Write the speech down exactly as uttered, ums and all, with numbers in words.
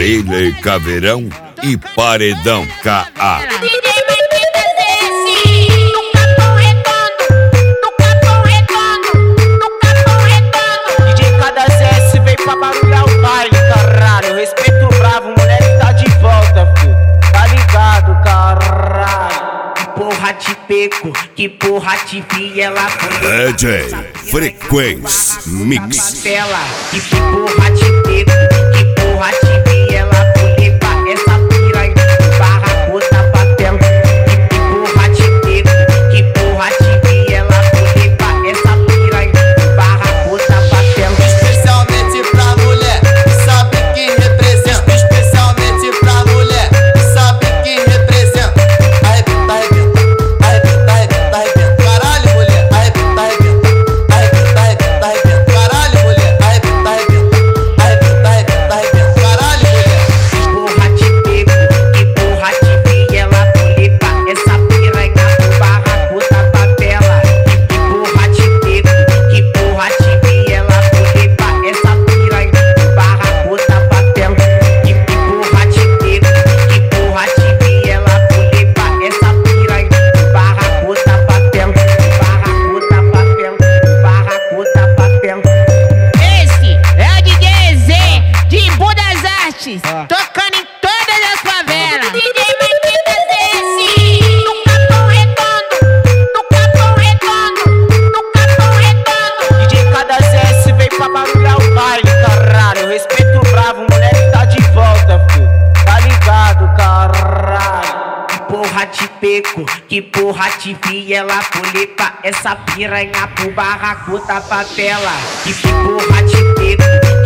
Trailer Caveirão e Paredão K A. Barulhar o baile, caralho. Respeito bravo, moleque tá de volta, filho. Tá ligado, caralho. Que porra te pego, que porra te vi, ela D J Frequência Mix. Que porra te pego, que porra te vi, ela vou levar essa piranha barra puta papel. Que porra te pego, que porra te vi, ela vou levar essa piranha barra puta papel. Especialmente pra mulher, sabe que representa. Especialmente pra mulher, sabe que representa. Arrebenta, arrebenta, arrebenta, arrebenta, arrebenta. Caralho, mulher, arrebenta, arrebenta, arrebenta, arrebenta, arrebenta. Caralho, mulher, arrebenta, arrebenta, arrebenta, arrebenta, arrebenta. Caralho, mulher. Que porra te pego, que porra te vi, ela vou levar essa piranha pro barra puta favela. Que porra te pego, que porra te vi, ela vou levar essa piranha pro barra puta papel. Que porra te pego, que porra te vi, ela vou levar essa piranha pro barra puta papel. Barra puta papel, barra puta papel. Esse é o D J Z de Embu das Artes, tocando em todas as favelas. D J Marquinhos esse, no Capão Redondo, no Capão Redondo, no Capão Redondo. D J Cada S veio pra barulhar o baile, caralho. Respeito bravo, moleque tá de volta, filho. Tá ligado, caralho. Que porra te pego, que porra te vi, ela vou levar essa piranha pro barraco da favela. Que porra te pego,